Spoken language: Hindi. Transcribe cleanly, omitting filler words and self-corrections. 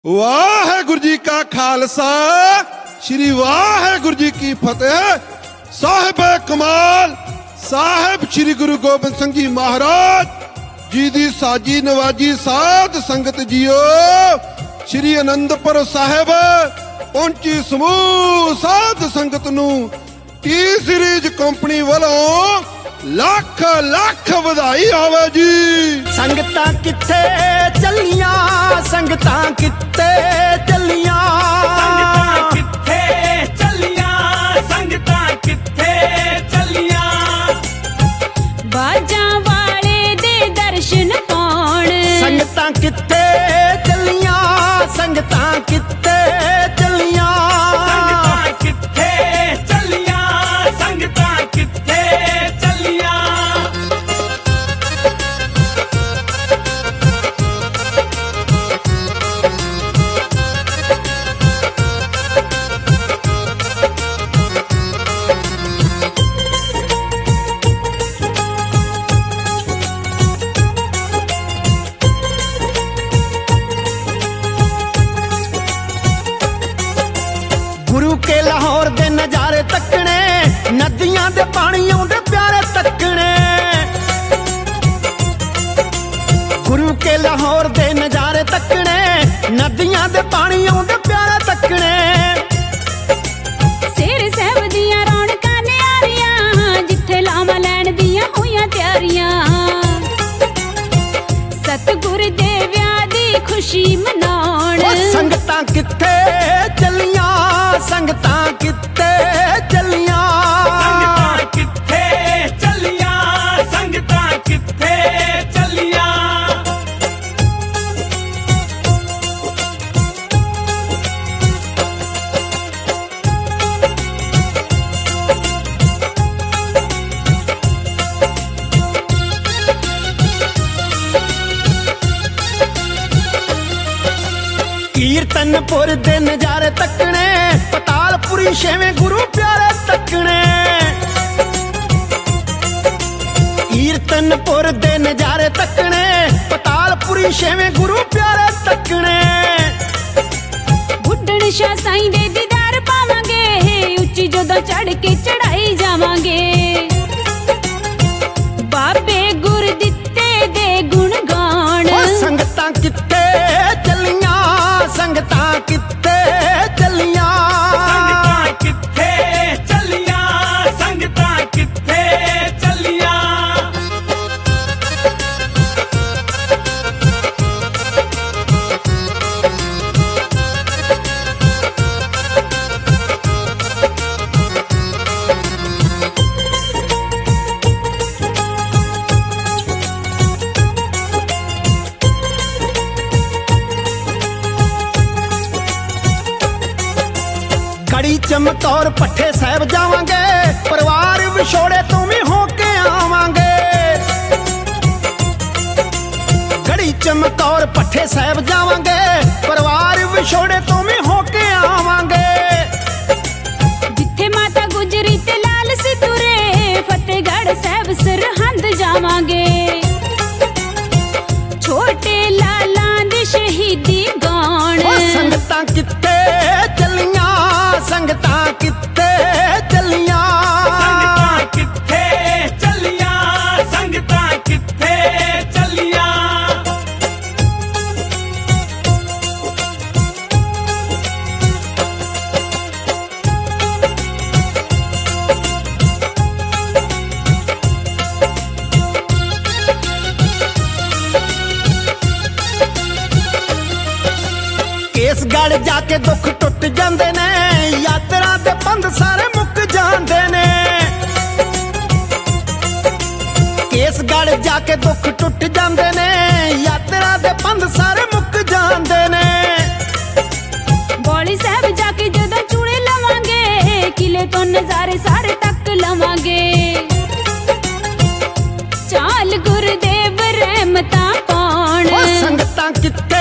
वाहेगुरु जी का खालसा श्री वाहेगुरु जी की फतेह। साहिब कमाल साहिब श्री गुरु गोबिंद सिंह जी महाराज जी दी साजी नवाजी साध संगत जियो। श्री आनंदपुर साहिब पहुंची समूह साध संगत नू टी सीरीज कंपनी वालों लख लख बधाई आवे जी। संगतां किथे चलियां, संगतां किथे चलियां, संगतां किथे चलियां, संगतां किथे चलियां। बाजां वाले दे दर्शन पाउण। संगतां किथे चलियां, संगतां किथे चलियां, संगतां किथे चलियां, संगतां किथे चलियां। गुरु के लाहौर दे नजारे तकने, नदियां दे पानियों दे प्यारे तकने। गुरु के लाहौर दे नजारे तकने, नदियां दे पानियों दे प्यारे तकने। सिर साहब दियां रौनकां न्यारियां, जिथे लावां लैण दियां होईयां त्यारियां। सतगुर दे विआह दी खुशी मनाउण। संगतां किथे चलियां, संगतां किथे चलियां, संगतां किथे चलियां, संगतां किथे चलियां। कीर्तनपुर दे नजारे तकने, पतालपुरी छेवें गुरु प्यारे तकने। कीर्तनपुर दे नजारे तकने, पतालपुरी छेवें गुरु प्यारे तकने। बुड्ढण शाह साईं दे दीदार पावांगे, उच्ची जदों चढ़ के चढ़ाई जावांगे। बाबे गुर दित्ते दे गुण गाण। संगतां किथे चलियां, संगतां किथे चलियां, संगतां किथे चलियां, संगतां किथे चलियां। गड़ी चमकौर पट्ठे साहब जावांगे, परिवार विछोड़े तू भी होके आवांगे। गड़ी चमकौर पट्ठे साहब जावांगे, परिवार विछोड़े तू भी होके आवांगे। जिथे माता गुजरी ते लाल सितुरे, फतेहगढ़ साहब सरहंद जावांगे। छोटे लालां दी शहीदी गाण। संगतां किथे चलियां, संगतां किथे चलियां, संगतां किथे चलियां, संगतां किथे चलियां। केसगढ़ जाके दुख टुट जांदे ने, यात्रा दे पंध सारे मुक जांदे ने। केसगढ़ जाके दुख टुट जांदे ने, यात्रा दे पंध सारे मुक जांदे ने। बौली साहब जाके जदों चूड़े लवांगे, किले तो नजारे सारे तक लवांगे। चाल गुरुदेव रहमतां पाउण। संगतां किथे